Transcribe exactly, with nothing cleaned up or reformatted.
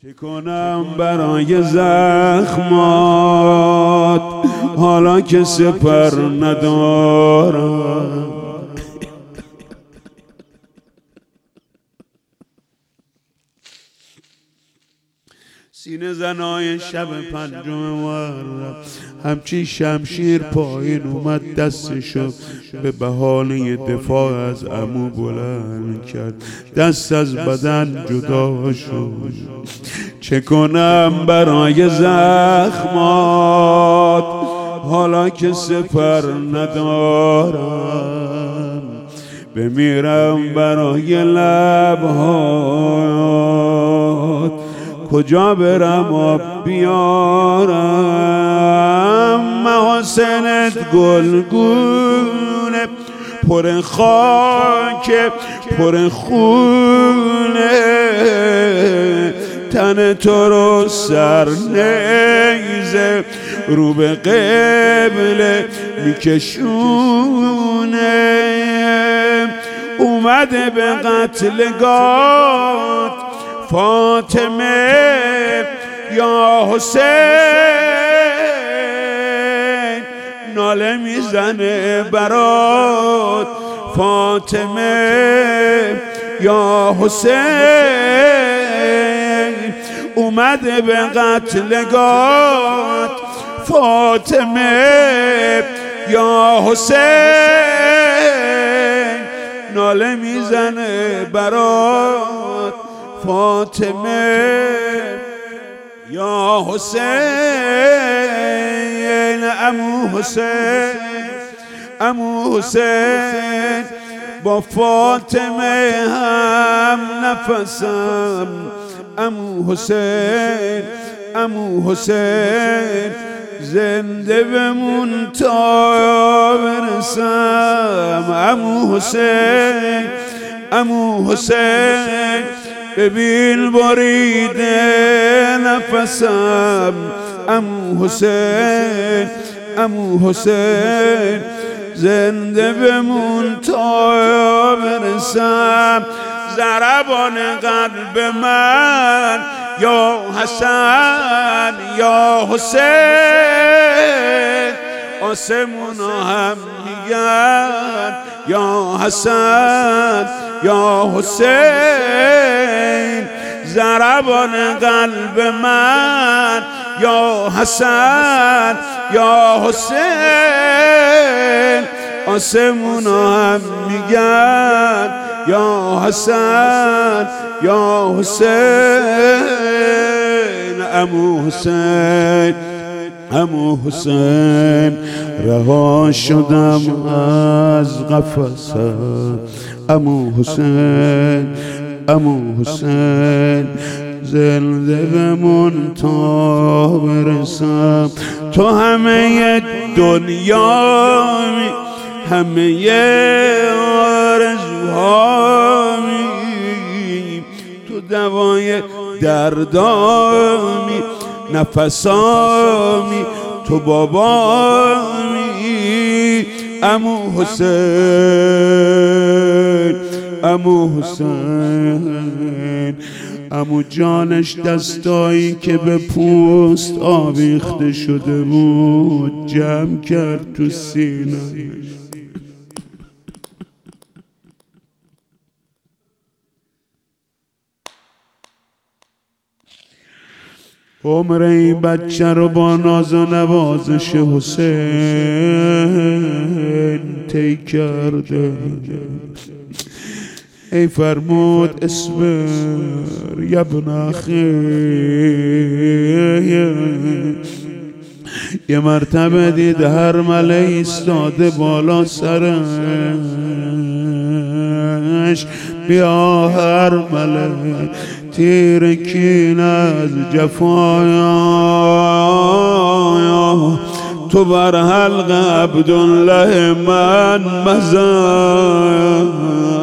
چه کنم برای زخمات حالا که سپر ندارم؟ سینه زنای شب پنجم محرم همچی شمشیر پایین اومد، دستشو به بهانه دفاع از عمو بلند کرد، دست از بدن جدا شد. چه کنم برای زخمات حالا که سپر ندارم؟ بمیرم برای لبهات کجا برم آب بیارم؟ محاسنت گلگونه پر خاک پر خونه، تن تو رو سر نیزه رو به قبله میکشونه. اومده به قتلگات فاطمه یا حسین، ناله میزنه برات فاطمه یا حسین. اومده به قتلگات فاطمه یا حسین، ناله میزنه برات فاطمه یا حسین. عمو حسین عمو حسین با فاطمه هم نفسم. عمو حسین عمو حسین زنده بمون تا برسم. عمو حسین عمو حسین ببین بریده نفسم. عمو حسین عمو حسین زنده بمون تا برسم. ضربان قلب من یا حسن یا حسین، آسمونا هم میگن یا حسن یا حسین. ضربان قلب من یا حسن یا حسین، آسمونا هم میگن یا حسن یا حسین. عمو حسین عمو حسین رها شدم از قفست. عمو حسین عمو حسین زنده بمون تا برسم. تو همه دنیامی همه آرزوهامی، تو دوای دردامی نفسامی، تو بابامی. عمو حسین عمو حسین عمو جانش دستایی که به پوست آویخته شده بود جمع کرد تو سینه‌اش. عمر این بچه رو با ناز و نوازش حسین طی کرده. ای فرمود اصبر یا ابن اخی، یه مرتبه دید هرمله ایستاده بالا سرش. بیا هرمله تیر کین از جفایا، تو بر حلق عبدالله من مزن.